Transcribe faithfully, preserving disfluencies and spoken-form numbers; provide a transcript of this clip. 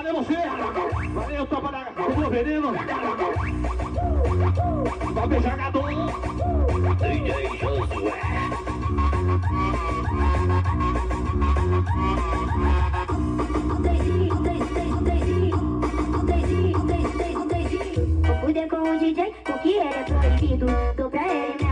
Valeu você! Valeu, topa da do veneno! Top jogador! D J Josué! Vou cuidar com o D J, porque ele é proibido. Dou pra ele